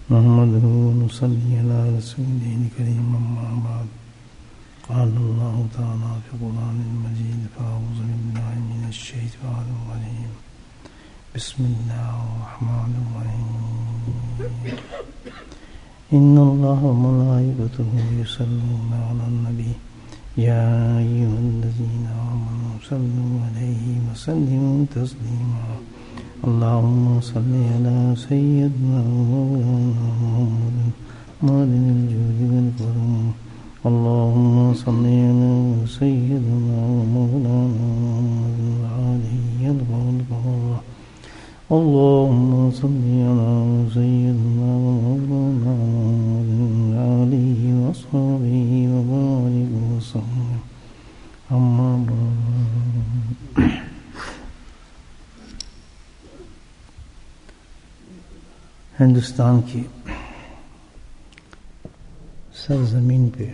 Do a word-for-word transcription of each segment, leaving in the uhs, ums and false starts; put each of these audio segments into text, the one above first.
نحمده ونصلي على رسوله الكريم أما بعد قال الله تعالى في القرآن المجيد فأعوذ بالله من الشيطان الرجيم بسم الله الرحمن الرحيم إن الله وملائكته يصلون على النبي يا أيها الذين آمنوا صلوا عليه وسلموا تسليما اللهم صل على سيدنا ومولانا محمد معدن الجود والكرم اللهم صل على سيدنا ومولانا محمد وآله الغفور اللهم صل على سيدنا ومولانا محمد وآله وصحبه وبارك وسلم أما بعد ہندوستان کی سرزمین پہ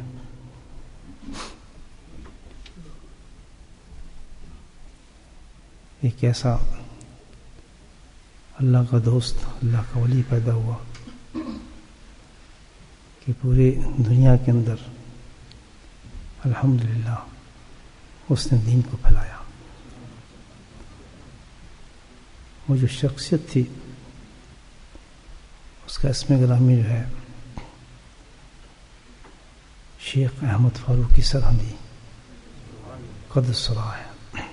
ایک ایسا اللہ کا دوست اللہ کا ولی پیدا ہوا کہ پورے دنیا کے اندر الحمدللہ اس نے دین کو پھیلایا. وہ جو شخصیت تھی اس کا اسم گرامی جو ہے شیخ احمد فاروقی سرہندی قدس سرا ہے.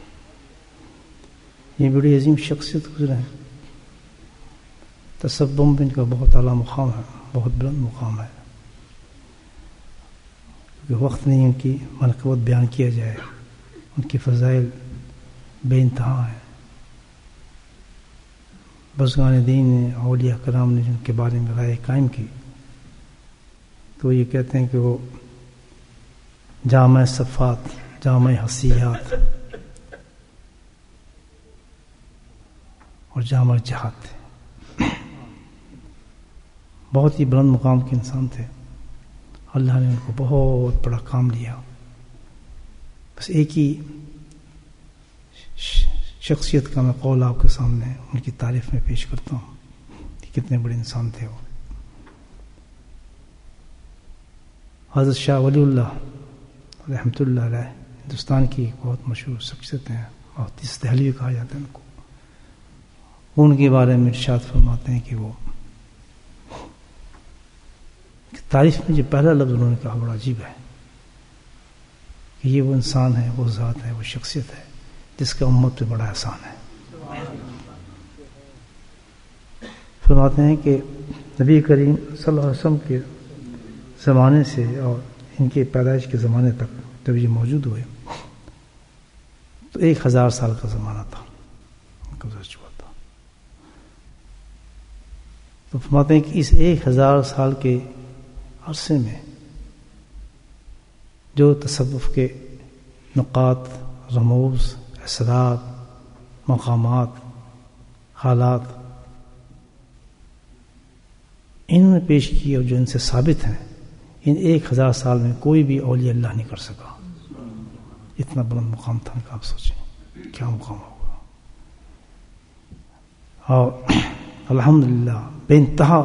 یہ بڑی عظیم شخصیت گزرے ہیں. تصوف میں ان کا بہت اعلیٰ مقام ہے, بہت بلند مقام ہے. کیونکہ وقت نہیں ان کی منقبت بیان کیا جائے. ان کی فضائل بے انتہا ہیں. بزرگان دین نے, اولیاء کرام نے جن کے بارے میں رائے قائم کی تو یہ کہتے ہیں کہ وہ جامع صفات, جامع حسیات اور جامع جہاد تھے. بہت ہی بلند مقام کے انسان تھے. اللہ نے ان کو بہت بڑا کام دیا. بس ایک ہی شخصیت کا میں قول آپ کے سامنے ان کی تعریف میں پیش کرتا ہوں کہ کتنے بڑے انسان تھے وہ. حضرت شاہ ولی اللہ رحمۃ اللہ علیہ ہندوستان کی ایک بہت مشہور شخصیت ہیں اور تیس دہلوی کہا جاتا ہے ان کو. ان کے بارے میں ارشاد فرماتے ہیں کہ وہ تعریف میں جو پہلا لفظ انہوں نے کہا بڑا عجیب ہے کہ یہ وہ انسان ہے, وہ ذات ہے, وہ شخصیت ہے جس کا امت پہ بڑا احسان ہے. فرماتے ہیں کہ نبی کریم صلی اللہ علیہ وسلم کے زمانے سے اور ان کے پیدائش کے زمانے تک جب یہ موجود ہوئے تو ایک ہزار سال کا زمانہ تھا, گزر چکا تھا. تو فرماتے ہیں کہ اس ایک ہزار سال کے عرصے میں جو تصوف کے نقاط, رموز, اسرار, مقامات, حالات انہوں نے پیش کیے اور جو ان سے ثابت ہیں, ان ایک ہزار سال میں کوئی بھی اولیاء اللہ نہیں کر سکا. اتنا بلند مقام تھا کہ آپ سوچیں کیا مقام ہوگا. اور الحمدللہ بے انتہا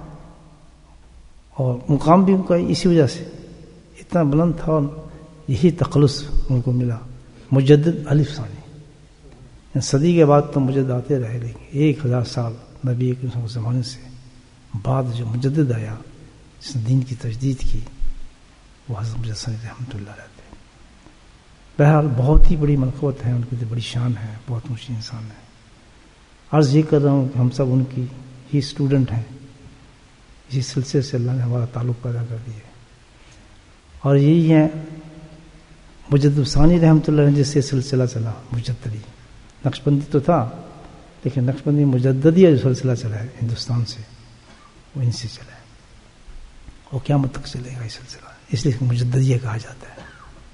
اور مقام بھی ان کا اسی وجہ سے اتنا بلند تھا اور یہی تخلص ان کو ملا. مجدد الف ثانی, صدی کے بعد تو مجدد آتے رہے لیکن ایک ہزار سال نبی کے زمانے سے بعد جو مجدد آیا جس نے دین کی تجدید کی وہ حضرت مجدد ثانی رحمۃ اللہ علیہ تھے. بہرحال بہت ہی بڑی منقبت ہے ان کی, تو بڑی شان ہے, بہت اونچی انسان ہے. عرض یہ کر رہا ہوں کہ ہم سب ان کی ہی اسٹوڈنٹ ہیں. اسی سلسلے سے اللہ نے ہمارا تعلق پیدا کر دیا اور یہی ہیں مجدد ثانی رحمۃ اللہ علیہ جس سے سلسلہ چلا. مجددی نقشبندی تو تھا لیکن نقشبندی مجددی جو سلسلہ چلا ہے ہندوستان سے وہ ان سے چلا ہے اور قیامت تک چلے گا یہ سلسلہ, اس لیے مجددیہ کہا جاتا ہے.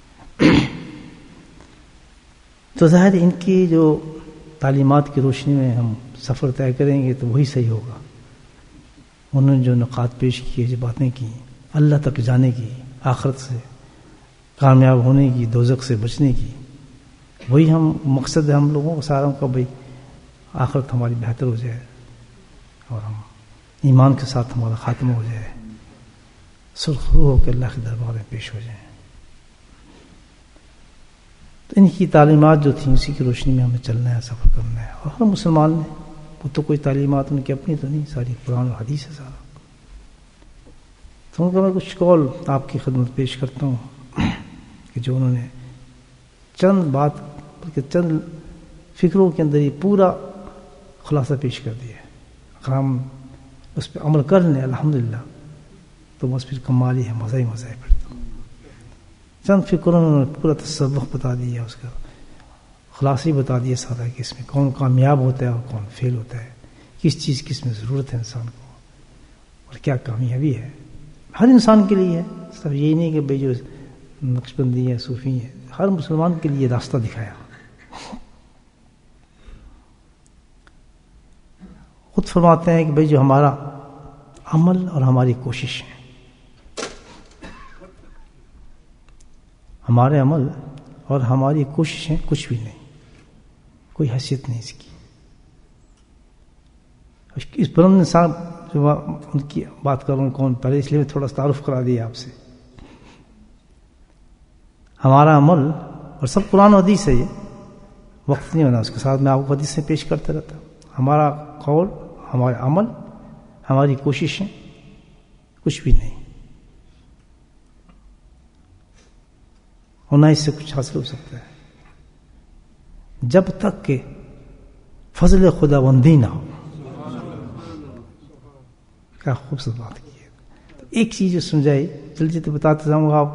تو ظاہر ان کی جو تعلیمات کی روشنی میں ہم سفر طے کریں گے تو وہی صحیح ہوگا. انہوں نے جو نقاط پیش کیے, جو باتیں کی اللہ تک جانے کی, آخرت سے کامیاب ہونے کی, دوزخ سے بچنے کی, وہی ہم مقصد ہے ہم لوگوں کو ساروں کا, بھائی آخرت ہماری بہتر ہو جائے اور ہم ایمان کے ساتھ ہمارا خاتمہ ہو جائے، سرخ روح ہو کے اللہ کے دربار میں پیش ہو جائیں۔ تو ان کی تعلیمات جو تھیں اسی کی روشنی میں ہمیں چلنا ہے، سفر کرنا ہے۔ اور ہر مسلمان نے، وہ تو کوئی تعلیمات ان کی اپنی تو نہیں، ساری قرآن و حدیث ہے سارا۔ تو ان کا میں کچھ قول آپ کی خدمت پیش کرتا ہوں کہ جو انہوں نے چند بات بلکہ چند فکروں کے اندر ہی پورا خلاصہ پیش کر دیا ہے۔ اگر ہم اس پہ عمل کر لیں الحمدللہ تو بس پھر کمال ہی ہے، مزہ ہی مزہ ہے۔ پھر تو چند فکروں میں پورا تصوف بتا دیا، اس کا خلاصی بتا دیا سارا کہ اس میں کون کامیاب ہوتا ہے اور کون فیل ہوتا ہے، کس چیز کی اس میں ضرورت ہے انسان کو اور کیا کامیابی ہے ہر انسان کے لیے ہے۔ صرف یہی نہیں کہ بھائی جو نقش بندی ہے، صوفی ہے، ہر مسلمان کے لیے راستہ دکھایا۔ خود فرماتے ہیں کہ بھائی جو ہمارا عمل اور ہماری کوشش ہے، ہمارے عمل اور ہماری کوششیں کچھ بھی نہیں، کوئی حیثیت نہیں اس کی۔ اس بلند انسان جو ان کی بات کروں کون پہلے، اس لیے میں تھوڑا تعارف کرا دیا آپ سے۔ ہمارا عمل اور سب قرآن و حدیث ہے، یہ وقت نہیں ہونا اس کے ساتھ میں آپ کو حدیث سے پیش کرتا رہتا ہوں۔ ہمارا قول، ہمارا عمل، ہماری کوششیں کچھ بھی نہیں، اور نہ اس سے کچھ حاصل ہو سکتا ہے جب تک کہ فضل خدا بندی نہ ہو۔ کیا خوبصورت بات کی ہے۔ ایک چیز جو سمجھائی جلدی جلدی بتاتے جاؤں گا آپ۔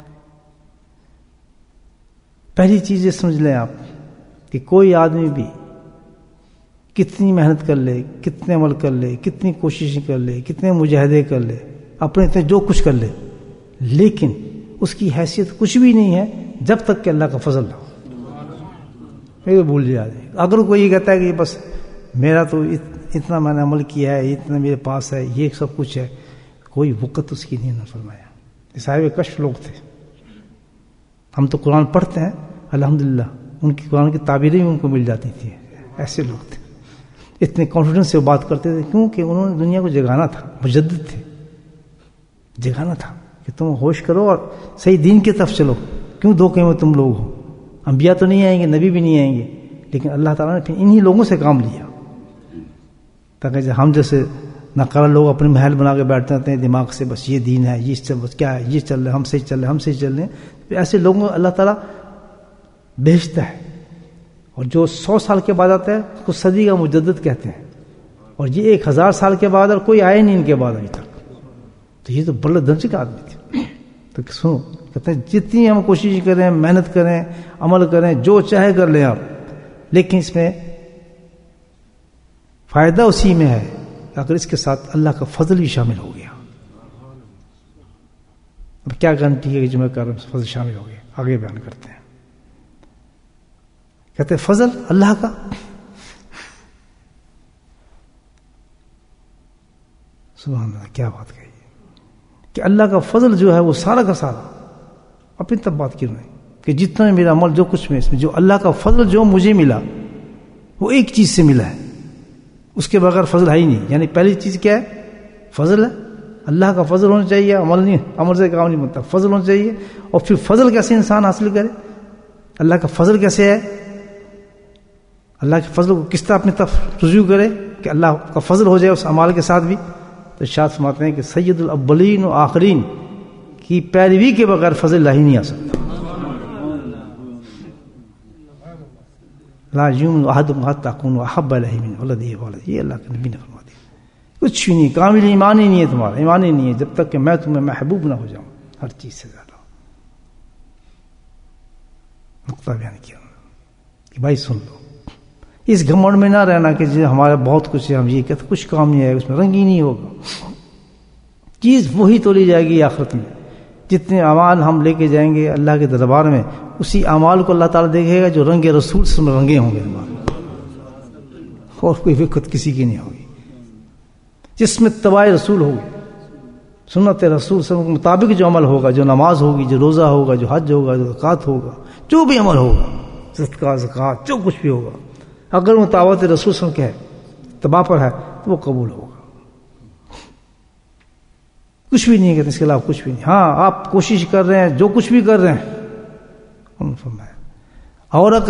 پہلی چیز یہ سمجھ لیں آپ کہ کوئی آدمی بھی کتنی محنت کر لے، کتنے عمل کر لے، کتنی کوششیں کر لے، کتنے مجاہدے کر لے، اپنے اتنے جو کچھ کر لے، لیکن اس کی حیثیت کچھ بھی نہیں ہے جب تک کہ اللہ کا فضل نہ ہو۔ یہ بھول جائے۔ اگر کوئی یہ کہتا ہے کہ بس میرا تو اتنا میں نے عمل کیا ہے، اتنا میرے پاس ہے، یہ سب کچھ ہے، کوئی وقت اس کی نہیں نہ فرمایا۔ یہ صاحب کشف لوگ تھے۔ ہم تو قرآن پڑھتے ہیں الحمدللہ، ان کی قرآن کی تعبیریں ان کو مل جاتی تھی۔ ایسے لوگ تھے، اتنے کانفیڈنس سے بات کرتے تھے، کیونکہ انہوں نے دنیا کو جگانا تھا، مجدد تھے، جگانا تھا کہ تم ہوش کرو اور صحیح دین کی طرف چلو۔ کیوں دھوکے میں تم لوگ ہو؟ انبیاء تو نہیں آئیں گے، نبی بھی نہیں آئیں گے، لیکن اللہ تعالیٰ نے پھر انہی لوگوں سے کام لیا، تاکہ ہم جیسے ناقابل لوگ اپنے محل بنا کے بیٹھتے رہتے ہیں دماغ سے، بس یہ دین ہے، یہ چل بس کیا ہے، یہ چل رہا ہے، ہم سے چل رہے ہیں، ہم سے چل رہے ہیں۔ ایسے لوگوں کو اللہ تعالیٰ بھیجتا ہے، اور جو سو سال کے بعد آتا ہے اس کو صدی کا مجدد کہتے ہیں، اور یہ ایک ہزار سال کے بعد اور کوئی آئے نہیں ان کے بعد ابھی تک۔ تو یہ تو بڑے درجے کا آدمی تھے۔ تو سنو، کہتے ہیں جتنی ہم کوشش کریں، محنت کریں، عمل کریں، جو چاہے کر لیں آپ، لیکن اس میں فائدہ اسی میں ہے اگر اس کے ساتھ اللہ کا فضل بھی شامل ہو گیا۔ اب کیا گارنٹی ہے کہ جو میں کر رہا ہوں فضل شامل ہو گیا؟ آگے بیان کرتے ہیں۔ کہتے ہیں فضل اللہ کا، سبحان اللہ، کیا بات کہی کہ اللہ کا فضل جو ہے وہ سارا کا سارا، اپنی تب بات کیوں نہیں کہ جتنا میرا عمل جو کچھ میں اس میں جو اللہ کا فضل جو مجھے ملا وہ ایک چیز سے ملا ہے، اس کے بغیر فضل ہے ہی نہیں۔ یعنی پہلی چیز کیا ہے؟ فضل ہے، اللہ کا فضل ہونا چاہیے، عمل نہیں، عمل سے کام نہیں بنتا، فضل ہونا چاہیے۔ اور پھر فضل کیسے انسان حاصل کرے؟ اللہ کا فضل کیسے ہے؟ اللہ کے فضل کو کس طرح اپنی طرف رجوع کرے کہ اللہ کا فضل ہو جائے اس اعمال کے ساتھ بھی؟ تو ارشاد فرماتے ہیں کہ سید الاولین و آخرین کی پیروی کے بغیر فضل اللہ ہی نہیں آ سکتا۔ لا یؤمن احدکم حتی اکون احب الیہ من ولدہ ووالدہ، یہ اللہ کے نبی نے فرما دیا۔ کچھ نہیں، کامل ایمان ہی نہیں ہے تمہارا، ایمان ہی نہیں ہے جب تک کہ میں تمہیں محبوب نہ ہو جاؤں ہر چیز سے زیادہ۔ نقطہ بیان کیا کہ بھائی سن لو، اس گھمنڈ میں نہ رہنا کہ جو ہمارا بہت کچھ ہے، ہم یہ کہتے کچھ کام نہیں آئے گا، اس میں رنگ ہی نہیں ہوگا۔ چیز وہی تولی جائے گی آخرت میں، جتنے اعمال ہم لے کے جائیں گے اللہ کے دربار میں، اسی اعمال کو اللہ تعالیٰ دیکھے گا جو رنگ رسول سے رنگے ہوں گے، اور کوئی وقت کسی کی نہیں ہوگی، جس میں اتباع رسول ہوگی، سنت رسول صلی اللہ علیہ وسلم کے مطابق جو عمل ہوگا، جو نماز ہوگی، جو روزہ ہوگا، جو حج ہوگا، جو زکوٰۃ ہوگا، جو بھی عمل ہوگا، صدقہ زکوٰۃ جو کچھ بھی ہوگا، اگر مطابقت رسول صلی اللہ علیہ وسلم کے ہے، اتباع پر ہے تو وہ قبول ہوگا۔ کچھ بھی نہیں کہتے اس کے علاوہ کچھ بھی نہیں. ہاں آپ کوشش کر رہے ہیں جو کچھ بھی کر رہے ہیں انہوں نے فرمایا. اور اگر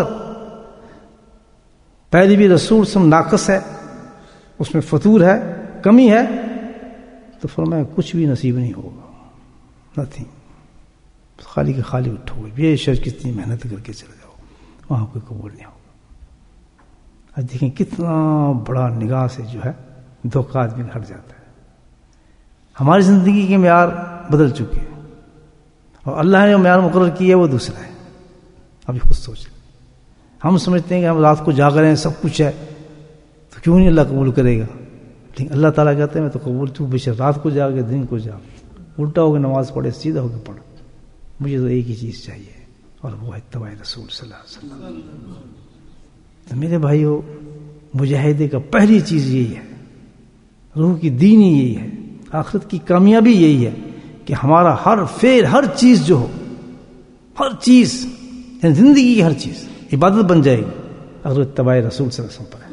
پہلی بھی رسول سم ناقص ہے, اس میں فطور ہے, کمی ہے, تو فرمایا کچھ بھی نصیب نہیں ہوگا, نتھنگ. خالی کے خالی اٹھو گے, بے شک کتنی محنت کر کے چلے جاؤ, وہاں کوئی قبول نہیں ہوگا. اب دیکھیں کتنا بڑا نگاہ سے جو ہے دھوکہ آدمی ہٹ جاتا ہے. ہماری زندگی کے معیار بدل چکے ہیں, اور اللہ نے جو معیار مقرر کیا ہے وہ دوسرا ہے. ابھی خود سوچ لیں, ہم سمجھتے ہیں کہ ہم رات کو جاگ رہے ہیں, سب کچھ ہے, تو کیوں نہیں اللہ قبول کرے گا. لیکن اللہ تعالیٰ کہتے ہیں میں تو قبول, تو بے شک رات کو جاگے دن کو جاگ, الٹا ہو کے نماز پڑھے, سیدھا ہو کے پڑھ, مجھے تو ایک ہی چیز چاہیے, اور وہ ہے اتباع رسول صلی اللہ علیہ وسلم. تو میرے بھائیو, مجاہدے کا پہلی چیز یہی ہے, روح کی دین ہی یہی ہے, آخرت کی کامیابی یہی ہے کہ ہمارا ہر فعل, ہر چیز جو ہو, ہر چیز یعنی زندگی کی ہر چیز عبادت بن جائے گی اگر اتباع رسول صلی اللہ علیہ وسلم پر ہے.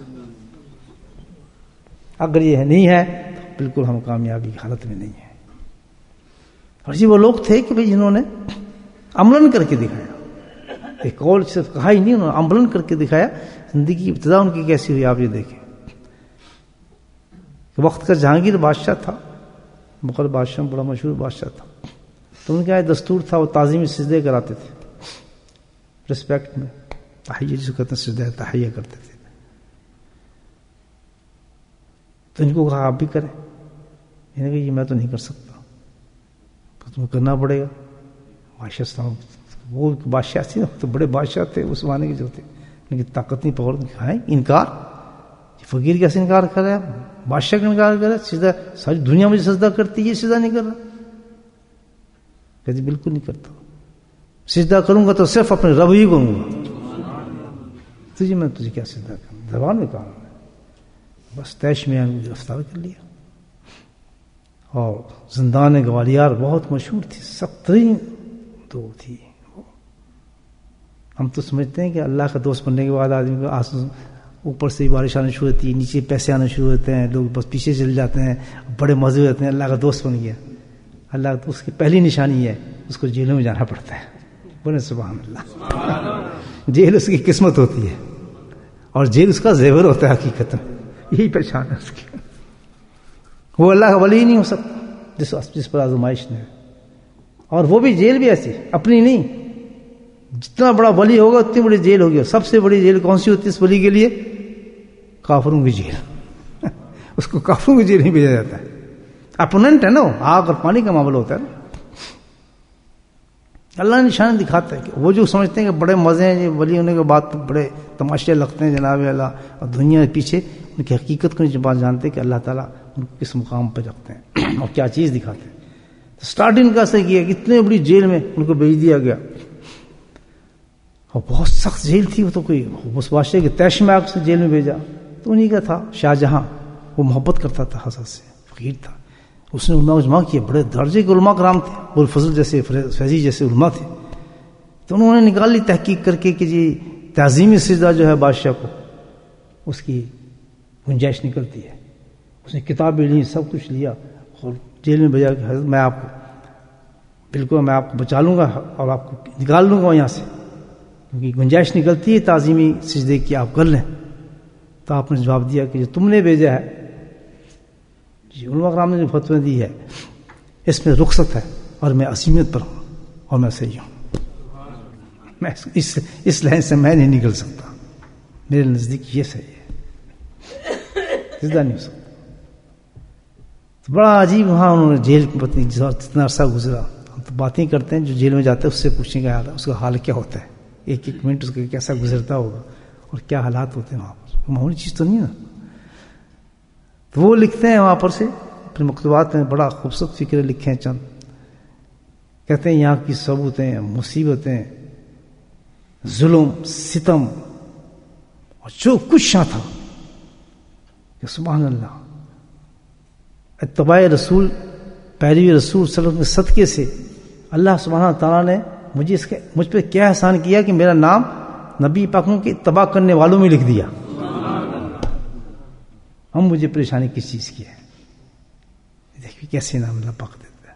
اگر یہ نہیں ہے تو بالکل ہم کامیابی کی حالت میں نہیں ہیں. اور یہ وہ لوگ تھے کہ بھئی جنہوں نے عملاً کر کے دکھایا, ایک قول صرف کہا ہی نہیں, انہوں نے عملاً کر کے دکھایا. زندگی ابتدا ان کی کیسی ہوئی آپ یہ دیکھیں. وقت کا جہانگیر بادشاہ تھا, مغل بادشاہ بڑا مشہور بادشاہ تھا, تو ان کا ایک دستور تھا, وہ تعظیمی سجدے کراتے تھے, رسپیکٹ میں تحیہ جس کو کہتے ہیں سجدہ تحیہ کرتے تھے. تو ان کو کہا آپ بھی کریں, انہوں نے کہا یہ میں تو نہیں کر سکتا, تو تمہیں کرنا پڑے گا. بادشاہ وہ بادشاہ تھے, تو بڑے بادشاہ تھے اس زمانے کے جو تھے, ان کی طاقت نہیں پکڑ کھائیں انکار. فقیر کیسے انکار کر رہا ہے, بادشاہ کا انکار کر رہا ہے, سجدہ ساری دنیا مجھے سجدہ کرتی ہے, سجدہ نہیں کر رہا. کہتے بالکل نہیں کرتا, سجدہ کروں گا تو صرف اپنے رب ہی کروں گا. تجھے میں تجھے کیا سجدہ کروں, زبان میں کہا, بس تیش میں گرفتار کر لیا. اور زندان گوالیار بہت مشہور تھی, سخت ترین دو تھی. ہم تو سمجھتے ہیں کہ اللہ کا دوست بننے کے بعد آدمی کو آنسو اوپر سے بارش آنا شروع ہوتی ہے, نیچے پیسے آنا شروع ہوتے ہیں, لوگ بس پیچھے چل جاتے ہیں, بڑے مزے ہوتے ہیں, اللہ کا دوست بن گیا. اللہ کا دوست کی پہلی نشانی ہے اس کو جیلوں میں جانا پڑتا ہے. بولے سبحان اللہ. جیل اس کی قسمت ہوتی ہے, اور جیل اس کا زیور ہوتا ہے حقیقت میں, یہی پہچان ہے اس کی. وہ اللہ کا ولی ہی نہیں ہو سکتا جس جس پر آزمائش نے, اور وہ بھی جیل بھی ایسی اپنی نہیں. جتنا بڑا ولی ہوگا اتنی بڑی جیل ہوگی. سب سے بڑی جیل کون سی ہوتی ہے اس ولی کے لیے؟ کافروں کی جیل. اس کو کافروں کی جیل نہیں بھیجا جاتا ہے, اپوننٹ ہے نا, آگ اور پانی کا معاملہ ہوتا ہے نا. اللہ نے نشان دکھاتا ہے کہ وہ جو سمجھتے ہیں کہ بڑے مزے ہیں, ولی ہونے کے بعد بڑے تماشے لگتے ہیں جناب اللہ, اور دنیا کے پیچھے ان کی حقیقت کو بات جانتے کہ اللہ تعالیٰ ان کو کس مقام پہ رکھتے ہیں اور کیا چیز دکھاتے ہیں. تو اسٹارٹنگ کا سے کیا کہ اتنے بڑی جیل میں ان کو بھیج دیا گیا, اور بہت سخت جیل تھی. وہ تو کوئی اس بادشاہ کے تیش میں آگ سے جیل میں بھیجا, تو انہیں کا تھا شاہ جہاں, وہ محبت کرتا تھا حضرت سے, فقیر تھا. اس نے علماء اجماع کیے, بڑے درجے کے علماء کرام تھے, ابوالفضل جیسے فیضی جیسے علماء تھے. تو انہوں نے نکال لی تحقیق کر کے کہ جی تعظیمی سجدہ جو ہے بادشاہ کو, اس کی گنجائش نکلتی ہے. اس نے کتابیں لی, سب کچھ لیا, اور جیل میں بھیجا کہ حضرت میں آپ کو بالکل میں آپ کو بچا لوں گا اور آپ کو نکال لوں گا یہاں سے, کیونکہ گنجائش نکلتی ہے تعظیمی سجدے کی, آپ کر لیں. تو آپ نے جواب دیا کہ جو تم نے بھیجا ہے, جی علماء کرام نے جو فتوی دی ہے اس میں رخصت ہے, اور میں عصیمیت پر ہوں, اور میں صحیح ہوں. میں اس اس لائن سے میں نہیں نکل سکتا, میرے نزدیک یہ صحیح ہے, سجدہ نہیں ہو سکتا. تو بڑا عجیب وہاں انہوں نے جیل کی پتنی جتنا عرصہ گزرا, ہم تو باتیں کرتے ہیں جو جیل میں جاتے ہیں اس سے پوچھنے کا حال اس کا حال کیا ہوتا ہے, ایک ایک منٹ اس کا کیسا گزرتا ہوگا اور کیا حالات ہوتے ہیں وہاں پر. معمولی چیز تو نہیں نا. تو وہ لکھتے ہیں وہاں پر سے اپنے مکتوبات میں, بڑا خوبصورت فکر لکھے ہیں چند. کہتے ہیں یہاں کی صعوبتیں, مصیبتیں, ظلم, ستم, اور جو کچھ یہاں تھا, کہ سبحان اللہ, اتباع رسول, پیروی رسول صلی اللہ علیہ وسلم کے صدقے سے اللہ سبحانہ تعالیٰ نے مجھے اس کے مجھ پہ کیا احسان کیا کہ میرا نام نبی پاکوں کے اتباع کرنے والوں میں لکھ دیا. ہم مجھے پریشانی کس چیز کی ہے, دیکھیے کیسے نام اللہ پاک دیتا ہے.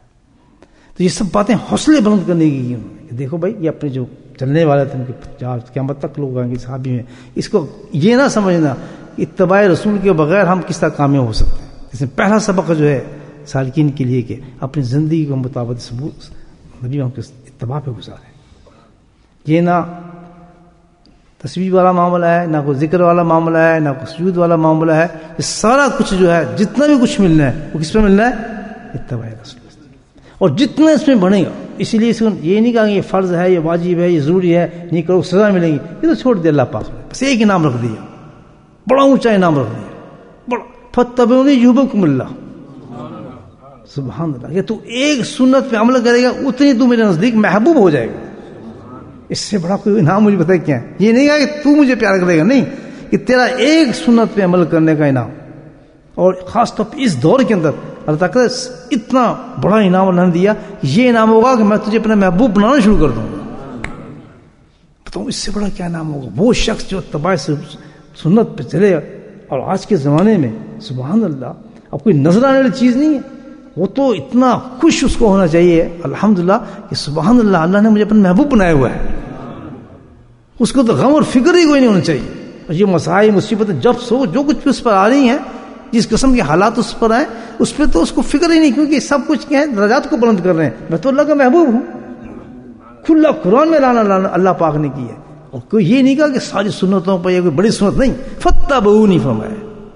تو یہ سب باتیں حوصلے بلند کرنے کی کہ دیکھو بھائی یہ اپنے جو چلنے والے تھے ان کے قیامت تک لوگ آئیں گے صحابی میں. اس کو یہ نہ سمجھنا اتباع رسول کے بغیر ہم کس طرح کامیاب ہو سکتے ہیں. اس میں پہلا سبق جو ہے سالکین کے لیے کہ اپنی زندگی کو مطابق ثبوت نبی ہم کے اتباع پہ گزارے. یہ نہ تصویر والا معاملہ ہے، نہ کوئی ذکر والا معاملہ ہے، نہ کوئی سجود والا معاملہ ہے. یہ سارا کچھ جو ہے جتنا بھی کچھ ملنا ہے وہ کس پہ ملنا ہے؟ اتباع رسول. اور جتنا اس میں بڑھے گا، اسی لیے اس کو یہ نہیں کہا کہ یہ فرض ہے، یہ واجب ہے، یہ ضروری ہے، نہیں کرو سزا ملے گی. یہ تو چھوڑ دیا اللہ پاک نے، بس ایک انعام رکھ دیا، بڑا اونچا انعام رکھ دیا، بڑا فتبعونی یحببکم اللہ. سبحان اللہ. کہ تو ایک سنت پہ عمل کرے گا اتنی تو میرے نزدیک محبوب ہو جائے گا. اس سے بڑا کوئی انعام مجھے بتائے کیا ہے؟ یہ نہیں کہا کہ تو مجھے پیار کرے گا، نہیں، کہ تیرا ایک سنت پہ عمل کرنے کا انعام. اور خاص طور پہ اس دور کے اندر اللہ تعالیٰ اتنا بڑا انعام اللہ نے دیا. یہ انعام ہوگا کہ میں تجھے اپنا محبوب بنانا شروع کر دوں گا. بتاؤں اس سے بڑا کیا انعام ہوگا؟ وہ شخص جو اتباع سنت پہ چلے. اور آج کے زمانے میں سبحان اللہ اب کوئی نظر آنے والی چیز نہیں ہے. وہ تو اتنا خوش اس کو ہونا چاہیے الحمدللہ کہ سبحان اللہ اللہ نے مجھے اپنا محبوب بنایا ہوا ہے. اس کو تو غم اور فکر ہی کوئی نہیں ہونا چاہیے. اور یہ مسائل مصیبتیں جب سو جو کچھ بھی اس پر آ رہی ہیں، جس قسم کے حالات اس پر آئے اس پہ تو اس کو فکر ہی نہیں، کیونکہ سب کچھ کیا ہے درجات کو بلند کر رہے ہیں. میں تو اللہ کا محبوب ہوں. کھلا قرآن میں لانا لانا اللہ پاک نے کی ہے. اور کوئی یہ نہیں کہا کہ ساری سنتوں پر یہ کوئی بڑی سنت نہیں، فتبعونی فرمایا.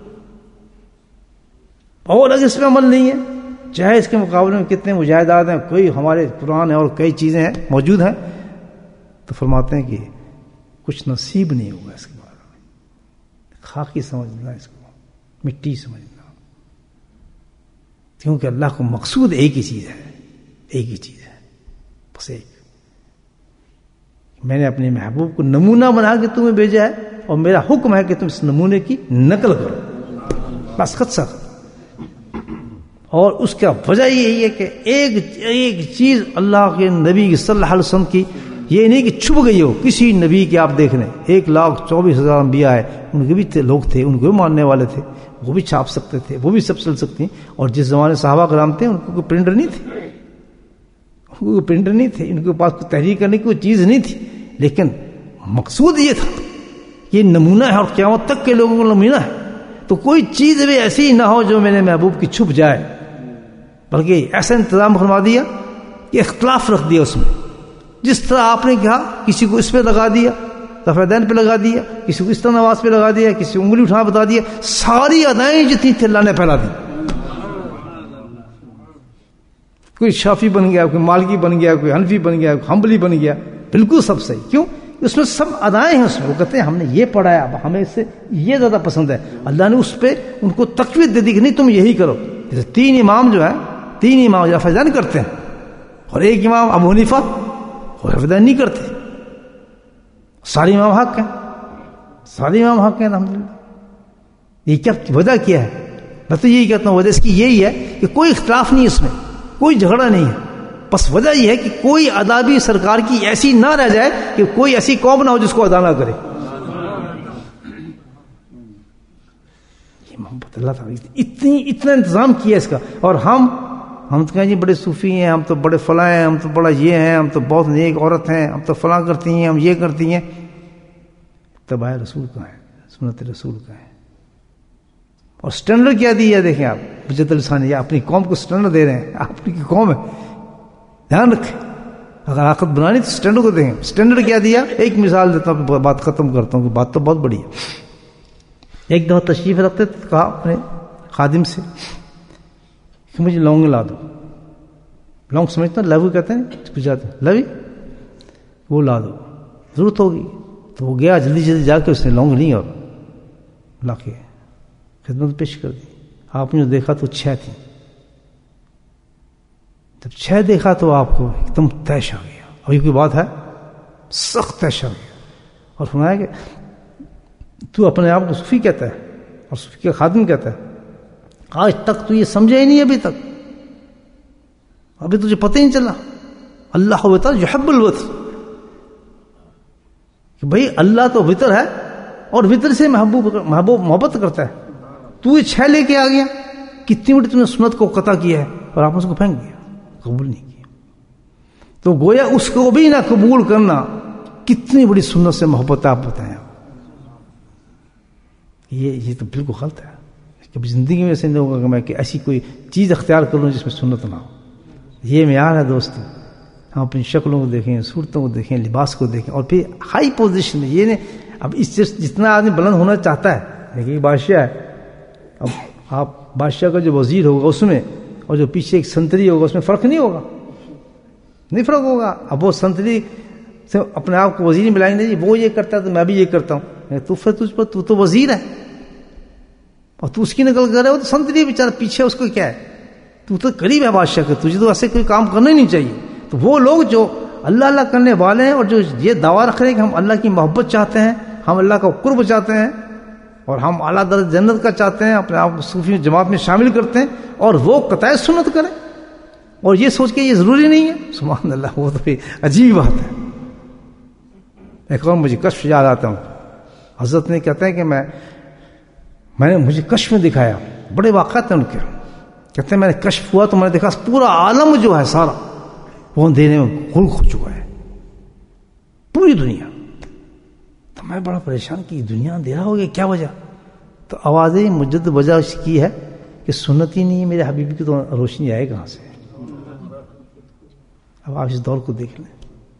اور اگر اس پہ عمل نہیں ہے، چاہے اس کے مقابلے میں کتنے مجاہدات ہیں، کوئی ہمارے قرآن ہے اور کئی چیزیں ہیں موجود ہیں، تو فرماتے ہیں کہ کچھ نصیب نہیں ہوگا اس کے بارے میں. خاکی سمجھنا اس کو، مٹی سمجھنا. کیونکہ اللہ کو مقصود ایک ہی چیز ہے، ایک ہی چیز ہے، بس ایک. میں نے اپنے محبوب کو نمونہ بنا کے تمہیں بھیجا ہے اور میرا حکم ہے کہ تم اس نمونے کی نقل کرو. بس خط سخت. اور اس کا وجہ یہی ہے کہ ایک ایک چیز اللہ کے نبی صلی اللہ علیہ وسلم کی یہ نہیں کہ چھپ گئی ہو کسی نبی کے. آپ دیکھ لیں ایک لاکھ چوبیس ہزار انبیاء ہے، ان کے بھی لوگ تھے، ان کو بھی ماننے والے تھے، وہ بھی چھاپ سکتے تھے، وہ بھی سب چل سکتی. اور جس زمانے صحابہ کرام تھے ان کو کوئی پرنٹر نہیں تھے، ان کو کوئی پرنٹر نہیں تھے، ان کے پاس کوئی تحریر کرنے کی کوئی چیز نہیں تھی. لیکن مقصود یہ تھا یہ نمونہ ہے اور قیامت تک کے لوگوں کو نمونہ ہے. تو کوئی چیز بھی ایسی نہ ہو جو میرے محبوب کی چھپ جائے، بلکہ ایسا انتظام فرما دیا کہ اختلاف رکھ دیا اس میں. جس طرح آپ نے کہا کسی کو اس پہ لگا دیا، رفع دین پہ لگا دیا، کسی کو اس طرح نماز پہ لگا دیا، کسی کو انگلی اٹھانا بتا دیا. ساری ادائیں جتنی تھی اللہ نے پھیلا دی. کوئی شافی بن گیا، کوئی مالکی بن گیا، کوئی حنفی بن گیا، کوئی حنبلی بن گیا، بالکل سب صحیح. کیوں؟ اس میں سب ادائیں ہیں. اس میں وہ کہتے ہیں ہم نے یہ پڑھا ہے، اب ہمیں اس سے یہ زیادہ پسند ہے. اللہ نے اس پہ ان کو تقویت دے دی کہ نہیں تم یہی کرو. جیسے تین امام جو ہے تین امام رفع دین کرتے ہیں اور ایک امام ابو حنیفہ رفع دین نہیں کرتے. سارے امام حق ہیں، سارے امام حق ہیں الحمدللہ. یہ کیا وجہ کیا ہے؟ میں تو یہی کہتا ہوں وجہ اس کی یہی ہے کہ کوئی اختلاف نہیں، اس میں کوئی جھگڑا نہیں ہے. بس وجہ یہ ہے کہ کوئی ادا بھی سرکار کی ایسی نہ رہ جائے کہ کوئی ایسی قوم نہ ہو جس کو ادا نہ کرے. یہ محبت اللہ تعالیٰ اتنی اتنا انتظام کیا اس کا. اور ہم ہم تو کہیں جی بڑے صوفی ہیں، ہم تو بڑے فلاں ہیں، ہم تو بڑا یہ ہیں، ہم تو بہت نیک عورت ہیں، ہم تو فلاں کرتی ہیں، ہم یہ کرتی ہیں. اتباع رسول کا ہے، سنت رسول کا ہے. اور سٹینڈرڈ کیا دیا دیکھیں آپ بجت السانی، یا اپنی قوم کو سٹینڈرڈ دے رہے ہیں. آپ کی قوم ہے، دھیان رکھیں. اگر آخت بنانی تو سٹینڈرڈ کو دیکھیں. سٹینڈرڈ کیا دیا؟ ایک مثال دیتا ہوں، بات ختم کرتا ہوں کہ بات تو بہت بڑی ہے. ایک دفعہ تشریف رکھتے تھے، کہا اپنے خادم سے کہ مجھے لونگ لا دو. لونگ سمجھتا لو کہتے ہیں گجرات میں، لوی وہ لا دو، ضرورت ہوگی. تو وہ گیا جلدی جلدی جا کے اس نے لونگ لی اور لا کے خدمت پیش کر دی. آپ نے جو دیکھا تو چھ تھی. جب چھ دیکھا تو آپ کو ایک دم تیش آ گیا. اور یہ کوئی بات ہے، سخت تیش آ گیا. اور فرمایا کہ تو اپنے آپ کو صوفی کہتا ہے اور صوفی کا خادم کہتا ہے، آج تک تو یہ سمجھا ہی نہیں. ابھی تک ابھی تجھے پتہ ہی نہیں چلا. اللہ وطر یحب الوطر، کہ بھائی اللہ تو وطر ہے اور وطر سے محبوب محبوب محبت کرتا ہے. تو یہ چھ لے کے آ گیا، کتنی بڑی تم نے سنت کو قطع کیا ہے اور آپ اس کو پھینک دیا، قبول نہیں کیا. تو گویا اس کو بھی نہ قبول کرنا، کتنی بڑی سنت سے محبت آپ بتائیں. یہ یہ تو بالکل غلط ہے. کبھی زندگی میں ایسے نہیں ہوگا کہ میں کہ ایسی کوئی چیز اختیار کر لوں جس میں سنت نہ ہو. یہ معیار ہے دوستو. ہم اپنی شکلوں کو دیکھیں، صورتوں کو دیکھیں، لباس کو دیکھیں، اور پھر ہائی پوزیشن میں یہ نہیں. اب اس سے جتنا آدمی بلند ہونا چاہتا ہے، دیکھیے بادشاہ ہے، اب آپ بادشاہ کا جو وزیر ہوگا اس میں اور جو پیچھے ایک سنتری ہوگا اس میں فرق نہیں ہوگا، نہیں فرق ہوگا. اب وہ سنتری سے اپنے آپ کو وزیر ملائیں گے، وہ یہ کرتا ہے تو میں بھی یہ کرتا ہوں. تو پھر تجھ پر تو تو وزیر ہے اور تو اس کی نقل کر رہے ہو، تو سنتری بیچارہ پیچھے اس کو کیا ہے، تو تو قریب ہے بادشاہ کے، تجھے تو ایسے کوئی کام کرنا ہی نہیں چاہیے. تو وہ لوگ جو اللہ اللہ کرنے والے ہیں اور جو یہ دعویٰ رکھ رہے ہیں کہ ہم اللہ کی محبت چاہتے ہیں، ہم اللہ کا قرب چاہتے ہیں اور ہم اعلیٰ درجہ جنت کا چاہتے ہیں، اپنے آپ کو صوفی جماعت میں شامل کرتے ہیں، اور وہ قطع سنت کریں اور یہ سوچ کے یہ ضروری نہیں ہے، سبحان اللہ، وہ تو پھر عجیب بات ہے. ایک اور مجھے کشف یاد آتا ہوں. حضرت نے کہتے ہیں کہ میں میں نے مجھے کشف میں دکھایا، بڑے واقعات ہیں ان کے. کہتے ہیں میں نے کشف ہوا تو میں نے دیکھا پورا عالم جو ہے سارا وہ اندھیرے میں غرق ہو چکا ہے، پوری دنیا. تو میں بڑا پریشان کہ دنیا اندھیرا ہو گیا، کیا وجہ؟ تو آوازیں مجد وجہ اس کی ہے کہ سنت ہی نہیں ہے میرے حبیب کی، تو روشنی آئے کہاں سے؟ اب آپ اس دور کو دیکھ لیں.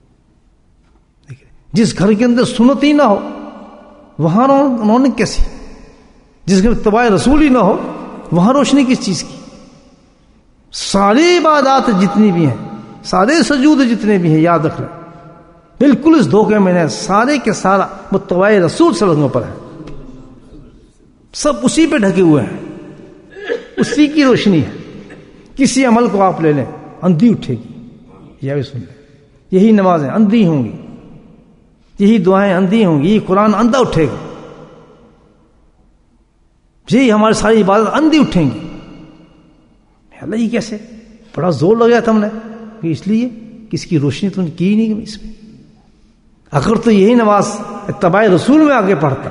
جس گھر کے اندر سنت ہی نہ ہو وہاں رونق کیسی؟ جس گھر اتباع رسول ہی نہ ہو وہاں روشنی کس چیز کی؟ ساری عبادات جتنی بھی ہیں، سارے سجود جتنے بھی ہیں، یاد رکھ لیں بالکل اس دھوکے میں نے سارے کے سارا متبع رسول صلی اللہ علیہ وسلم پر ہے، سب اسی پہ ڈھکے ہوئے ہیں، اسی کی روشنی ہے. کسی عمل کو آپ لے لیں اندھی اٹھے گی، یہ بھی سن لیں. یہی نمازیں اندھی ہوں گی، یہی دعائیں اندھی ہوں گی، یہی قرآن اندھا اٹھے گا، یہی ہماری ساری عبادت اندھی اٹھیں گی. اللہ یہ کیسے؟ بڑا زور لگایا تھا ہم نے کہ اس لیے کہ اس کی روشنی تو نے کی ہی نہیں اس میں. اگر تو یہی نماز اتباع رسول میں آگے پڑھتا،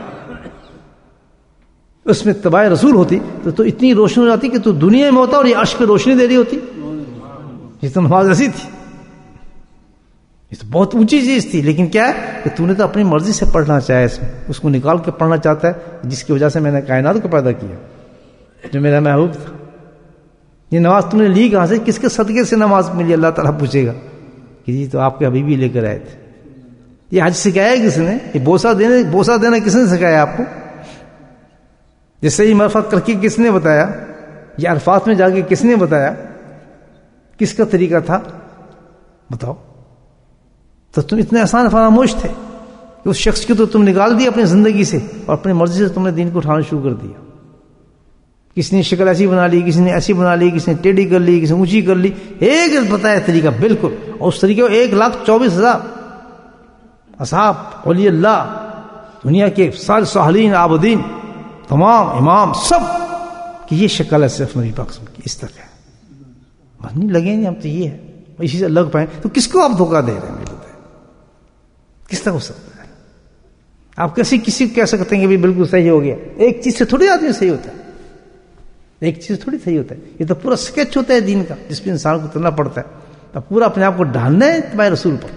اس میں اتباع رسول ہوتی تو تو اتنی روشنی ہو جاتی کہ تو دنیا میں ہوتا اور یہ عرش پہ روشنی دے رہی ہوتی. یہ تو نماز ایسی تھی، یہ تو بہت اونچی چیز تھی. لیکن کیا ہے کہ تو نے تو اپنی مرضی سے پڑھنا چاہے، اس میں اس کو نکال کے پڑھنا چاہتا ہے، جس کی وجہ سے میں نے کائنات کو پیدا کیا جو میرا محبوب تھا. یہ نماز تم نے لی کہاں سے؟ کس کے صدقے سے نماز ملی؟ اللہ تعالیٰ پوچھے گا کہ جی تو آپ کے حبیبی لے کر آئے تھے. یہ حج سکھایا کس نے؟ یہ بوسا دینے بوسا دینا کس نے سکھایا آپ کو؟ جیسے ہی معرفت کر کے کس نے بتایا؟ یہ عرفات میں جا کے کس نے بتایا؟ کس کا طریقہ تھا بتاؤ؟ تو تم اتنے آسان فراموش تھے کہ اس شخص کو تو تم نکال دیا اپنی زندگی سے اور اپنی مرضی سے تم نے دین کو اٹھانا شروع کر دیا. کسی نے شکل ایسی بنا لی، کسی نے ایسی بنا لی، کسی نے ٹیڑھی کر لی، کسی نے اونچی کر لی. ایک بتایا طریقہ بالکل، اور اس طریقے کو ایک لاکھ چوبیس ہزار اصحاب اولیاء اللہ، دنیا کے سارے صالحین عابدین، تمام امام، سب کہ یہ شکل ہے صرف نبی پاک صلی اللہ علیہ وسلم کی، اس طرح ہے. نہیں لگیں گے ہم تو یہ ہے، اسی سے الگ پائیں. تو کس کو آپ دھوکہ دے رہے ہیں؟ میرے بتائیں کس طرح ہو سکتا ہے؟ آپ کیسے کسی کو کہہ سکتے ہیں کہ بالکل صحیح ہو گیا؟ ایک چیز سے تھوڑی آدمی صحیح ہوتا ہے، ایک چیز تھوڑی صحیح ہوتا ہے. یہ تو پورا اسکیچ ہوتا ہے دین کا جس پہ انسان کو اترنا پڑتا ہے. تو پورا اپنے آپ کو ڈھالنا ہے اتباع رسول پر،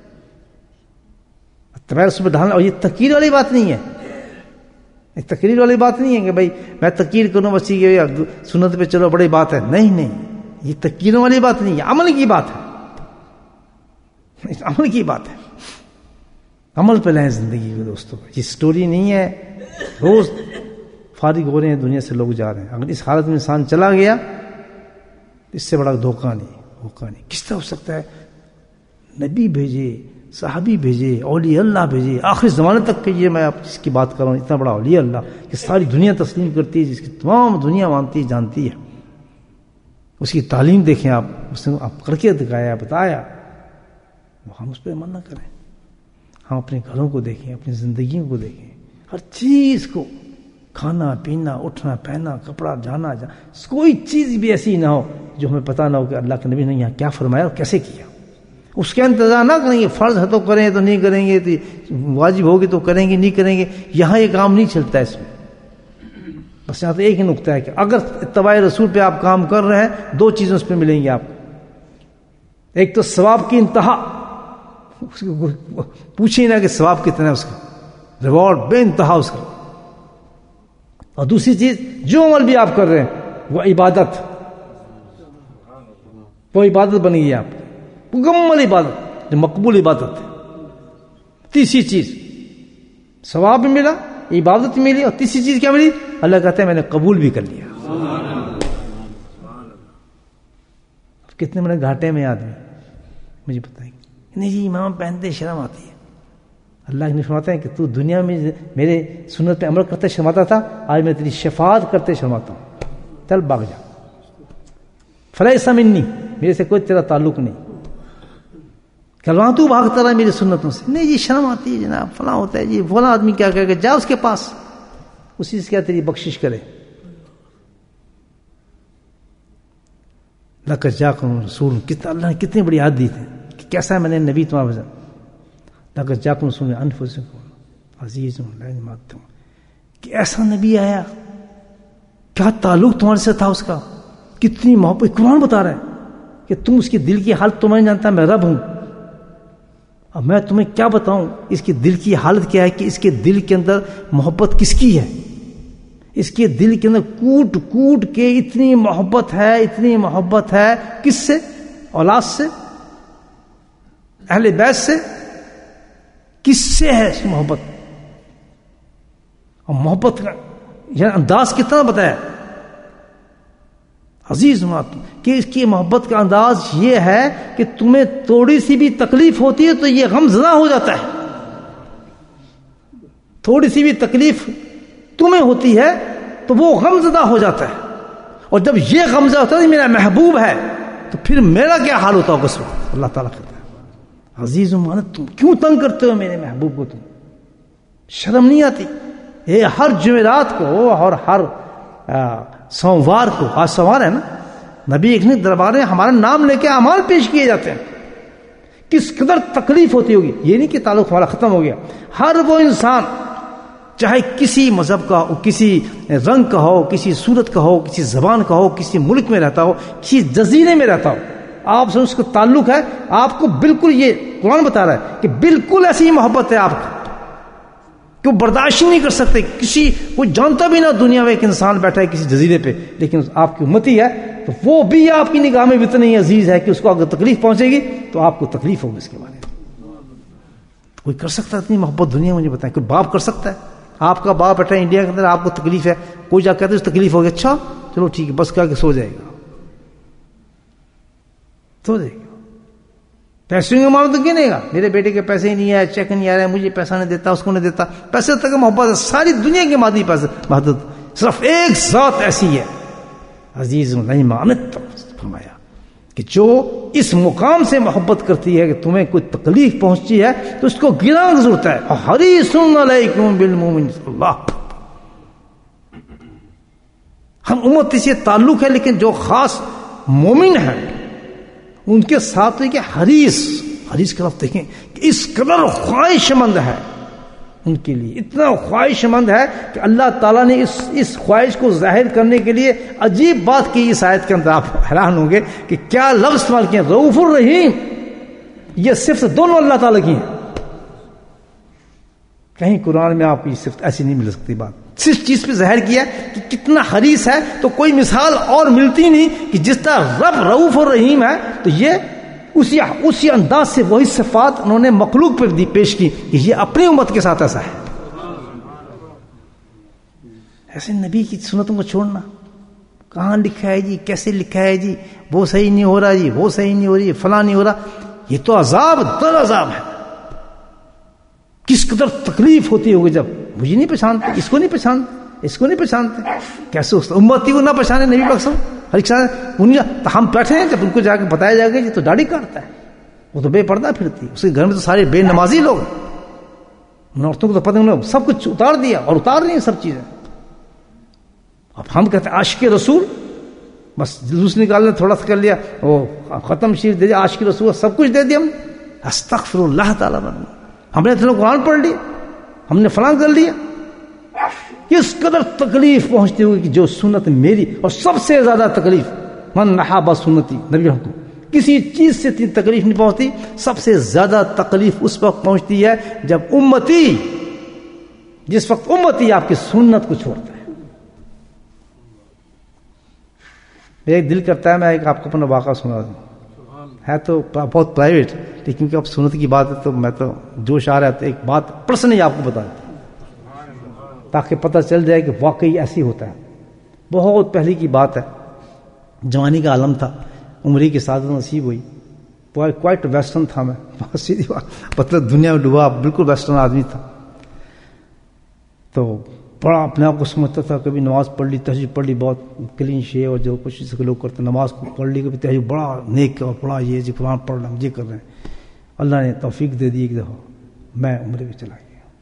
اتباع رسول پر ڈھالنا. اور یہ تقریر والی بات نہیں ہے، یہ تقریر والی بات نہیں ہے کہ بھائی میں تقریر کروں بس یہ سنت پہ چلو بڑی بات ہے. نہیں نہیں، یہ تقریروں والی بات نہیں ہے، عمل کی بات ہے، عمل کی بات ہے. عمل پہ لائیں زندگی کو دوستوں. یہ سٹوری نہیں ہے روز فارغ ہو رہے ہیں دنیا سے لوگ جا رہے ہیں. اگر اس حالت میں انسان چلا گیا اس سے بڑا دھوکہ نہیں، دھوکہ نہیں. کس طرح ہو سکتا ہے؟ نبی بھیجے، صحابی بھیجے، اولیاء اللہ بھیجے، آخری زمانے تک کہ یہ میں آپ جس کی بات کر رہا ہوں، اتنا بڑا اولیاء اللہ کہ ساری دنیا تسلیم کرتی ہے، جس کی تمام دنیا مانتی جانتی ہے. اس کی تعلیم دیکھیں آپ، اس نے آپ کر کے دکھایا، بتایا. ہم اس پہ عمل نہ کریں. ہم اپنے گھروں کو دیکھیں، اپنی زندگیوں کو دیکھیں، ہر چیز کو، کھانا پینا، اٹھنا پہنا، کپڑا، جانا جانا، کوئی چیز بھی ایسی نہ ہو جو ہمیں پتہ نہ ہو کہ اللہ کے نبی نے یہاں کیا فرمایا اور کیسے کیا. اس کا انتظار نہ کریں گے، فرض ہے تو کریں تو نہیں کریں گے، تو واجب ہوگی تو کریں گے نہیں کریں گے. یہاں یہ کام نہیں چلتا. اس میں بس یہاں تو ایک ہی نقطہ ہے کہ اگر اتباع رسول پہ آپ کام کر رہے ہیں دو چیزیں اس پہ ملیں گی آپ کو. ایک تو ثواب کی انتہا، اس کو پوچھیں نا کہ ثواب کتنا ہے، اس کا ریوارڈ بے انتہا اس کا. اور دوسری چیز جو عمل بھی آپ کر رہے ہیں وہ عبادت، وہ عبادت بن گئی آپ کی، مکمل عبادت جو مقبول عبادت ہے. تیسری چیز ثواب بھی ملا، عبادت ملی، اور تیسری چیز کیا ملی؟ اللہ کہتا ہے میں نے قبول بھی کر لیا. کتنے بڑے گھاٹے میں آدمی مجھے بتائیں گے نہیں جی امام پہنتے شرم آتی ہے. اللہ نے فرماتا ہے کہ تو دنیا میں میرے سنت پہ عمل کرتے شرماتا تھا، آج میں تیری شفاعت کرتے شرماتا ہوں، چل بھاگ جا، فلیس منی، میرے سے کوئی تیرا تعلق نہیں. کلواں تو بھاگتا رہا میری سنتوں سے. نہیں جی شرم آتی ہے جناب، فلاں ہوتا ہے جی، فلاں آدمی کیا کہے گا، جا اس کے پاس، اسی سے کیا تیری بخشش کرے. لقد جاءکم رسول، کتنا اللہ نے کتنی بڑی یاد دی تھی کہ کیسا ہے میں نے نبی تمہارا وزن. لقد جاءکم رسول من انفسکم عزیز علیہ ما عنتم، کہ ایسا نبی آیا، کیا تعلق تمہارے سے تھا اس کا، کتنی محبت. قرآن بتا رہا ہے کہ تم اس کی دل کی حالت تو میں نہیں جانتا، میں رب ہوں. اب میں تمہیں کیا بتاؤں اس کی دل کی حالت کیا ہے، کہ اس کے دل کے اندر محبت کس کی ہے. اس کے دل کے اندر کوٹ کوٹ کے اتنی محبت ہے، اتنی محبت ہے، کس سے؟ اولاد سے، اہل بیت سے، کس سے ہے اس محبت؟ اور محبت کا یعنی انداز کتنا بتایا عزیز مات، کہ اس کی محبت کا انداز یہ ہے کہ تمہیں تھوڑی سی بھی تکلیف ہوتی ہے تو یہ غم زدہ ہو جاتا ہے. تھوڑی سی بھی تکلیف تمہیں ہوتی ہے تو وہ غم زدہ ہو جاتا ہے. اور جب یہ غم زدہ ہوتا ہے میرا محبوب ہے تو پھر میرا کیا حال ہوتا ہوگا اس وقت. اللہ تعالیٰ کہتا ہے عزیز مانت تم کیوں تنگ کرتے ہو میرے محبوب کو، تم شرم نہیں آتی؟ یہ ہر جمعرات کو اور ہر سوموار کو، آج سوموار ہے نا، نبی ایک دربار میں ہمارا نام لے کے اعمال پیش کیے جاتے ہیں. کس قدر تکلیف ہوتی ہوگی. یہ نہیں کہ تعلق ہمارا ختم ہو گیا. ہر وہ انسان چاہے کسی مذہب کا ہو، کسی رنگ کا ہو، کسی صورت کا ہو، کسی زبان کا ہو، کسی ملک میں رہتا ہو، کسی جزیرے میں رہتا ہو، آپ سے اس کا تعلق ہے. آپ کو بالکل یہ قرآن بتا رہا ہے کہ بالکل ایسی محبت ہے آپ کی کہ وہ برداشت نہیں کر سکتے. کسی کوئی جانتا بھی نہ دنیا میں ایک انسان بیٹھا ہے کسی جزیرے پہ، لیکن آپ کی امتی ہے تو وہ بھی آپ کی نگاہ میں اتنا ہی عزیز ہے کہ اس کو اگر تکلیف پہنچے گی تو آپ کو تکلیف ہوگی اس کے بارے میں. کوئی کر سکتا ہے اتنی محبت دنیا میں؟ مجھے بتائیں کوئی باپ کر سکتا ہے؟ آپ کا باپ بیٹھا ہے انڈیا کے اندر، آپ کو تکلیف ہے، کوئی جا کہتے ہیں تکلیف ہوگی، اچھا چلو ٹھیک ہے بس کہا کہ سو جائے گا، سو جائے گا. پیسے کا معاملہ تو گنے گا، میرے بیٹے کے پیسے ہی نہیں آئے، چیک نہیں آ رہا ہے، مجھے پیسہ نہیں دیتا، اس کو نہیں دیتا. پیسے تک محبت ہے، ساری دنیا کی مادی پیسے محبت، صرف ایک ذات ایسی ہے عزیز نہیں مانت، فرمایا کہ جو اس مقام سے محبت کرتی ہے کہ تمہیں کوئی تکلیف پہنچی ہے تو اس کو گراں ضرورت ہے. حریص علیکم بالمؤمنین، اللہ ہم امت سے تعلق ہے، لیکن جو خاص مومن ہیں ان کے ساتھ کہ حریص، حریص کا لفظ دیکھیں کہ اس قدر خواہش مند ہے ان کے لیے، اتنا خواہش مند ہے کہ اللہ تعالیٰ نے اس اس خواہش کو ظاہر کرنے کے لیے عجیب بات کی. اس آیت کے اندر آپ حیران ہوں گے کہ کیا لفظ استعمال کیے، رؤوف الرحیم. یہ صرف دونوں اللہ تعالیٰ کی ہیں، کہیں قرآن میں آپ کو یہ صرف ایسی نہیں مل سکتی بات. صرف چیز پہ ظاہر کیا کہ کتنا حریص ہے، تو کوئی مثال اور ملتی نہیں کہ جس طرح رب رؤوف الرحیم ہے تو یہ اسی اسی انداز سے وہی صفات انہوں نے مخلوق پر دی پیش کی کہ یہ اپنی امت کے ساتھ ایسا ہے. ایسے نبی کی سنتوں کو چھوڑنا، کہاں لکھا ہے جی، کیسے لکھا ہے جی، وہ صحیح نہیں ہو رہا جی، وہ صحیح نہیں ہو رہی، فلاں نہیں ہو رہا. یہ تو عذاب در عذاب ہے. کس قدر تکلیف ہوتی ہوگی جب مجھے نہیں پہچانتے، اس کو نہیں پہچانتے، اس کو نہیں پہچانتے، کیسے اس امتی کو نہ پہچانے نبی پاک صلی اللہ علیہ وسلم. تو ہم بیٹھے ہیں، جب ان کو جا کے بتایا جائے گا جی تو داڑھی کاٹتا ہے، وہ تو بے پردہ پھرتی، اس کے گھر میں تو سارے بے نمازی لوگ، ان عورتوں کو تو پتہ نہیں، سب کچھ اتار دیا اور اتار رہی ہیں سب چیزیں. اب ہم کہتے ہیں عاشق رسول، بس جلوس نکالنے تھوڑا سا کر لیا، وہ ختم شریف دے دیا، عاشق رسول سب کچھ دے دیا ہم. استغفر اللہ تعالیٰ بن، ہم نے اتنا قرآن پڑھ لیا، ہم نے فلاں کر لیا. کس قدر تکلیف پہنچتی ہوگی کہ جو سنت میری، اور سب سے زیادہ تکلیف من نحب سنتی، نبی حکم کسی چیز سے اتنی تکلیف نہیں پہنچتی. سب سے زیادہ تکلیف اس وقت پہنچتی ہے جب امتی جس وقت امتی آپ کی سنت کو چھوڑتا ہے. ایک دل کرتا ہے میں ایک آپ کو اپنا واقعہ سنا دوں, ہے تو بہت پرائیویٹ, لیکن کیونکہ اب سنت کی بات ہے تو میں تو جوش آ رہا ہے تو ایک بات پرسنلی آپ کو بتا دوں تاکہ پتہ چل جائے کہ واقعی ایسی ہوتا ہے. بہت پہلے کی بات ہے, جوانی کا عالم تھا, عمری کی سعادت نصیب ہوئی, کوائٹ ویسٹرن تھا میں, بہت سیدھی بات, مطلب دنیا میں ڈوبا, بالکل ویسٹرن آدمی تھا. تو بڑا اپنے آپ کو سمجھتا تھا, کبھی نماز پڑھ لی, تہجد پڑھ لی, بہت کلین شیو اور جو کچھ لوگ کرتے نماز کو پڑھ لی, کبھی تہجد بڑا نیک اور بڑا یہ جی قرآن پڑھ رہا ہوں یہ کر رہے ہیں. اللہ نے توفیق دے دی, ایک دفعہ میں عمرے میں چلا گیا.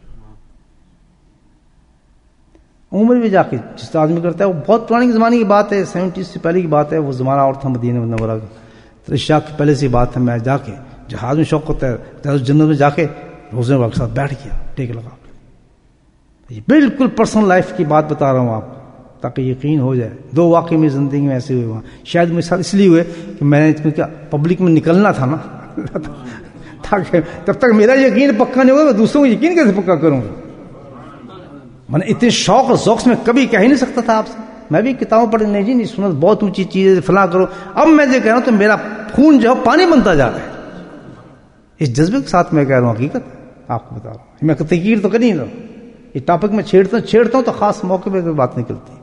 عمر میں جا کے جس آدمی کرتا ہے وہ بہت پرانے زمانے کی بات ہے, سیونٹیز سے پہلے کی بات ہے, وہ زمانہ اور تھا مدینہ منورہ کا. تو عشاء کی پہلے سے بات ہے, میں جا کے جہاز میں شوق ہوتا ہے جنت میں جا کے روزے والے کے ساتھ بیٹھ گیا ٹیک لگا کے. یہ بالکل پرسنل لائف کی بات بتا رہا ہوں آپ تاکہ یقین ہو جائے. دو واقعے میری زندگی میں ایسے ہوئے وہاں, شاید میرے ساتھ اس لیے ہوئے کہ میں نے پبلک میں نکلنا تھا نا, تاکہ جب تک میرا یقین پکا نہیں ہوگا میں دوسروں کو یقین کیسے پکا کروں گا. میں نے اتنے شوق اور ذوق میں کبھی کہہ نہیں سکتا تھا آپ سے. میں بھی کتابوں پڑھ نہیں جی نہیں سنت بہت اونچی چیز ہے فلاں کرو. اب میں جو کہہ رہا ہوں تو میرا خون جو ہے پانی بنتا جا رہا ہے. اس جذبے کے ساتھ میں کہہ رہا ہوں, حقیقت آپ کو بتا رہا ہوں, میں تقریر تو کر نہیں رہا ہوں. یہ ٹاپک میں چھیڑتا ہوں چھیڑتا ہوں تو خاص موقع پہ کوئی بات نکلتی.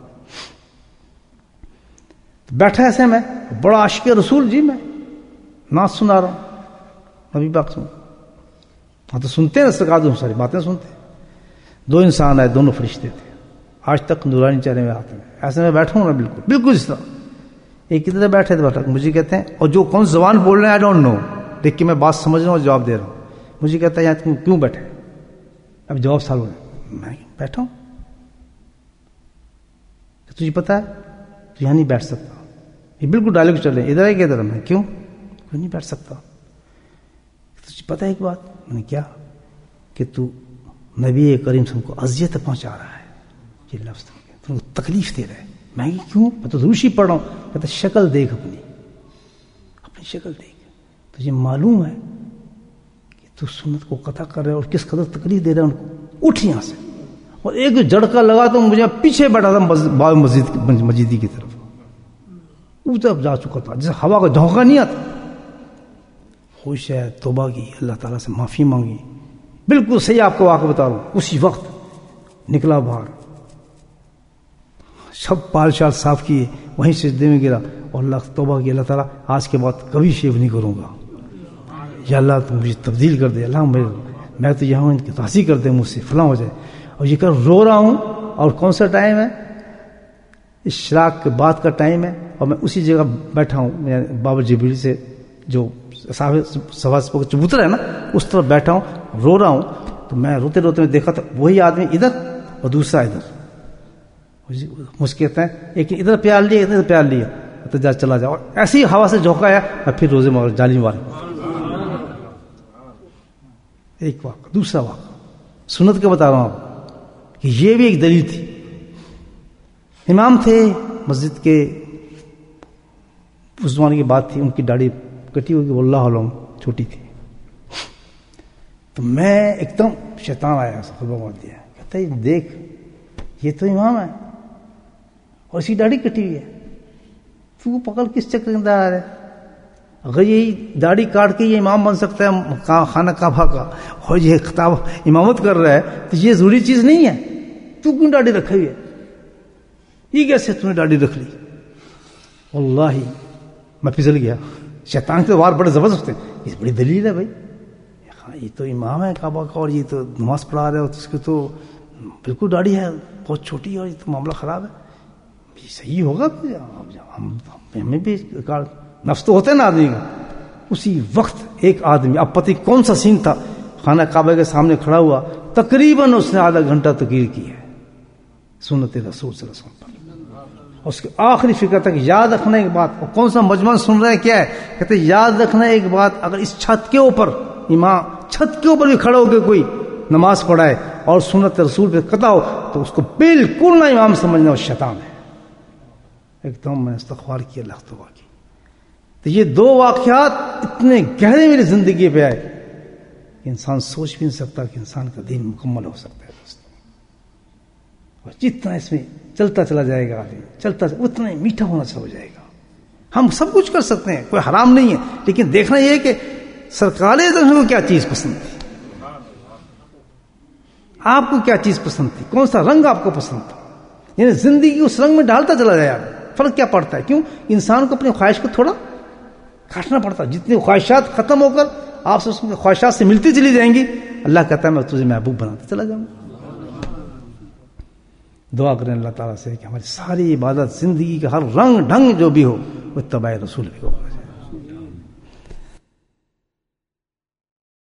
بیٹھا ایسے میں بڑا عاشق رسول جی, میں نعت سنا رہا ہوں نبی پاک سن, ہاں تو سنتے ہیں سرکار جو ساری باتیں سنتے ہیں. دو انسان آئے, دونوں فرشتے تھے, آج تک نورانی چہرے میں آتے ہیں. ایسے میں بیٹھا ہوں نا بالکل بالکل اس طرح. ایک ادھر بیٹھے تھے, بیٹھا مجھے کہتے ہیں, اور جو کون زبان بول رہے ہیں آئی ڈونٹ نو, دیکھ کے میں بات سمجھ رہا ہوں اور جواب دے رہا ہوں. مجھے کہتا ہے یہاں تم کیوں بیٹھے, اب جواب سال ہوئے, میں بیٹھا ہوں, تجھے پتا ہے تو یہاں نہیں بیٹھ سکتا. یہ بالکل ڈائلگ چل رہے, ادھر ہے کہ ادھر, میں کیوں کیوں نہیں بیٹھ سکتا. تجھے پتا ہے ایک بات, میں نے کیا, کہ تو نبی کریم صلی اللہ علیہ وسلم کو اذیت پہنچا رہا ہے, یہ لفظ تم کو تکلیف دے رہا ہے. میں کیوں, میں تو روشی پڑھ رہا ہوں. کہتا شکل دیکھ اپنی, اپنی شکل دیکھ, تجھے معلوم ہے کہ تو سنت کو قطع کر رہے اور کس قدر تکلیف دے رہا ہے ان کو. اٹھ یہاں سے. اور ایک جھڑکا لگا تو مجھے پیچھے بیٹھا تھا باب مسجد مسجدی کی طرف, ادھر جا چکا تھا جیسے ہوا کا جھونکا نہیں آتا. خوش ہے, توبہ کی, اللہ تعالیٰ سے معافی مانگی. بالکل صحیح آپ کو واقعہ بتا رہا ہوں. اسی وقت نکلا باہر, سب پال شال صاف کیے, وہیں سجدے میں گرا اور اللہ توبہ کی, اللہ تعالیٰ آج کے بعد کبھی شیو نہیں کروں گا, یا اللہ تم مجھے تبدیل کر دے, اللہ میں تو یہاں ان کی تحصیل کر دے مجھ سے, فلاں ہو جائے. اور یہ کر رو رہا ہوں, اور کون سا ٹائم ہے, اشراق کے بعد کا ٹائم ہے, اور میں اسی جگہ بیٹھا ہوں, بابا جبریل سے جو سوا چبوترا ہے نا اس طرف بیٹھا ہوں, رو رہا ہوں. تو میں روتے روتے میں دیکھا تو وہی آدمی ادھر اور دوسرا ادھر. مجھ کہتے ہیں ایک ادھر پیار لیا, ادھر پیار لیا, تو جا چلا جاؤ. ایسی ہوا سے جھونکا ہے, اور پھر روزے مار جالی مار. ایک واقعہ. دوسرا واقعہ سنت کا بتا رہا ہوں آپ, کہ یہ بھی ایک دلیل تھی. امام تھے مسجد کے, اس زمانے کی بات تھی, ان کی داڑھی کٹی ہوئی, واللہ علم چھوٹی تھی. تو میں ایک دم شیطان آیا, خطبہ مار دیا, کہتا ہے دیکھ یہ تو امام ہے اور اسی داڑھی کٹی ہوئی ہے, تو پکڑ کس چکر کے اندر آ رہا ہے. اگر یہی داڑھی کاٹ کے یہ امام بن سکتا ہے خانہ کعبہ کا, اور یہ خطاب امامت کر رہا ہے, تو یہ ضروری چیز نہیں ہے. تو کیوں داڑھی رکھی ہوئی ہے, یہ کیسے تم نے داڑھی رکھ لی. واللہ میں پھسل گیا. شیطان کے وار بڑے زبردست ہیں, یہ بڑی دلیل ہے بھائی, یہ تو امام ہے کعبہ کا, اور یہ تو نماز پڑھا رہے ہو, تو اس کے تو بالکل داڑھی ہے بہت چھوٹی, اور یہ تو معاملہ خراب ہے. یہ صحیح ہوگا, ہمیں بھی نفس تو ہوتا ہے نا آدمی کا. اسی وقت ایک آدمی, اب پتہ کون سا سین تھا, خانہ کعبہ کے سامنے کھڑا ہوا, تقریباً اس نے آدھا گھنٹہ تقریر کی ہے سنت رسول صلی اللہ علیہ وسلم پر. اس کی آخری فکر تک یاد رکھنا ایک بات, اور کون سا مجمع سن رہے ہیں کیا ہے, کہتے یاد رکھنا ایک بات, اگر اس چھت کے اوپر امام چھت کے اوپر بھی کھڑا ہو کے کوئی نماز پڑھائے اور سنت رسول پہ قطع ہو, تو اس کو بالکل نہ امام سمجھنا, وہ شیطان ہے. ایک دم میں نے استغفار کیا, اللہ توبہ کی. تو یہ دو واقعات اتنے گہرے میری زندگی پہ آئے کہ انسان سوچ بھی نہیں سکتا کہ انسان کا دین مکمل ہو سکتا ہے دوست. اور جتنا اس میں چلتا چلا جائے گا چلتا اتنا ہی میٹھا ہونا چلا ہو جائے گا. ہم سب کچھ کر سکتے ہیں, کوئی حرام نہیں ہے, لیکن دیکھنا یہ ہے کہ سرکار کو کیا چیز پسند تھی, آپ کو کیا چیز پسند تھی, کون سا رنگ آپ کو پسند تھا, یعنی زندگی اس رنگ میں ڈالتا چلا جائے. فرق کیا پڑتا ہے؟ کیوں انسان کو اپنی خواہش کو تھوڑا کاٹنا پڑتا ہے. جتنی خواہشات ختم ہو کر آپ سے اس میں خواہشات سے ملتی چلی جائیں گی, اللہ کہتا ہے میں تجھے محبوب بناتا چلا جاؤں گا. دعا کریں اللہ تعالیٰ سے کہ ہماری ساری عبادت زندگی کا ہر رنگ ڈھنگ جو بھی ہو وہ اتباع رسول بھی ہو.